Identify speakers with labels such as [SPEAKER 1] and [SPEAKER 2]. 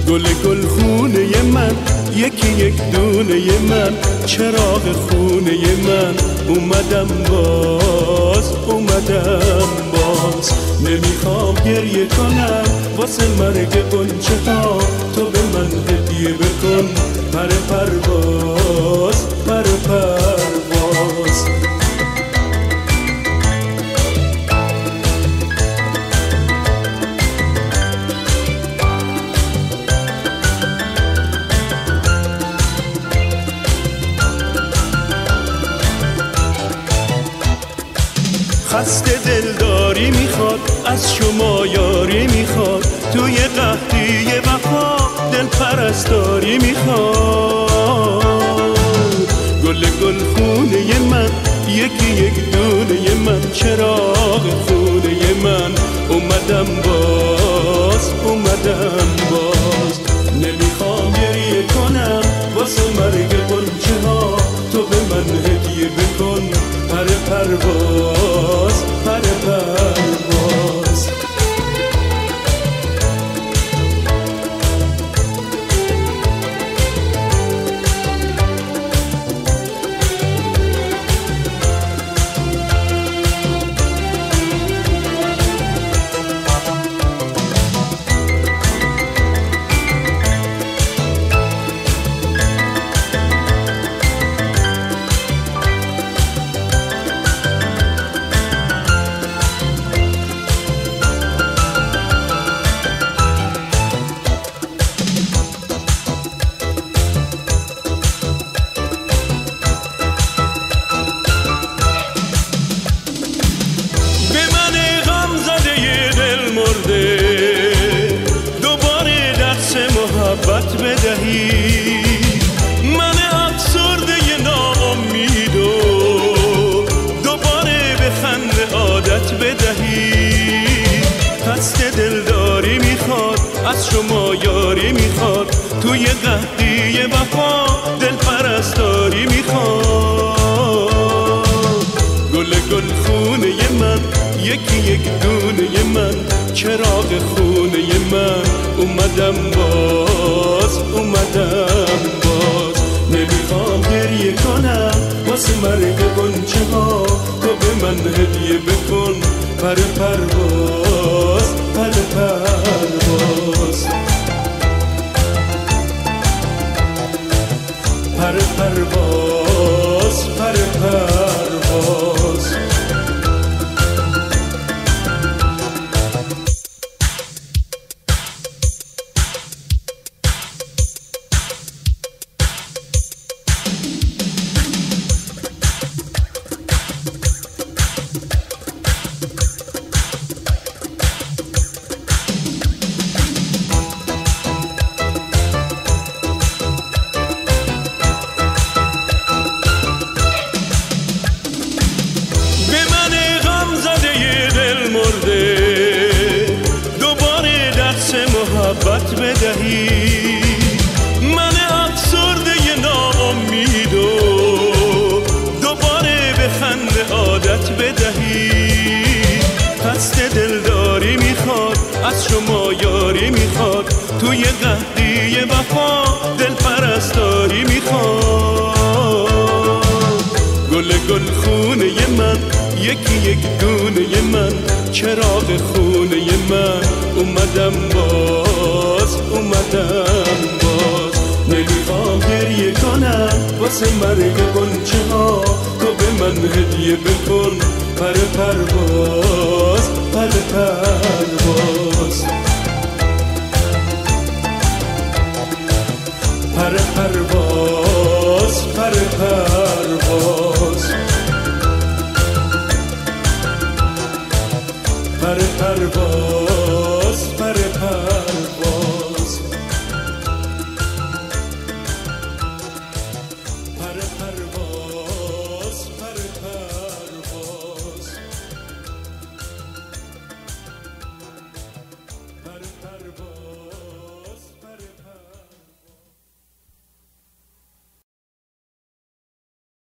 [SPEAKER 1] گل خونه من، یکی یک دونه من، چراغ خونه من. اومدم باز نمیخوام گریه کنم واسه مرگ غنچه ها. تو به من هدیه بکن پر پرواز. خسته دلداری میخواد، از شما یاری میخواد، توی قحطی وفا دل پرستاری میخواد. گل خونه من، یکی یک دونه من، چراغ خونه من. اومدم باز نمیخوام گریه کنم واسه مرگ غنچه ها. تو به من هدیه بکن پر پرواز. دوباره درس محبت بدهی، من افسرده ناامیدو دوباره به خنده عادت بدهی. خسته دلداری میخواد، از شما یاری میخواد، توی قحطی وفا دل پرستاری میخواد. گل خونه من، یکی یک دونه من، چراغ خونه من. اومدم باز نمیخوام گریه کنم واسه مرگ غنچه ها. تو به من هدیه بکن پر پرواز. دوباره درس محبت بدهی، من افسرده ناامیدو دوباره به خنده عادت بدهی. خسته دلداری میخواد، از شما یاری میخواد، توی قحطی وفا دل پرستاری میخواد. گل خونه من، یکی یک دونه من، چراغ خونه من. اومدم باز نمیخوام گریه کنم واسه مرگ غنچه ها. تو به من هدیه بکن پر پرواز. پر پرواز.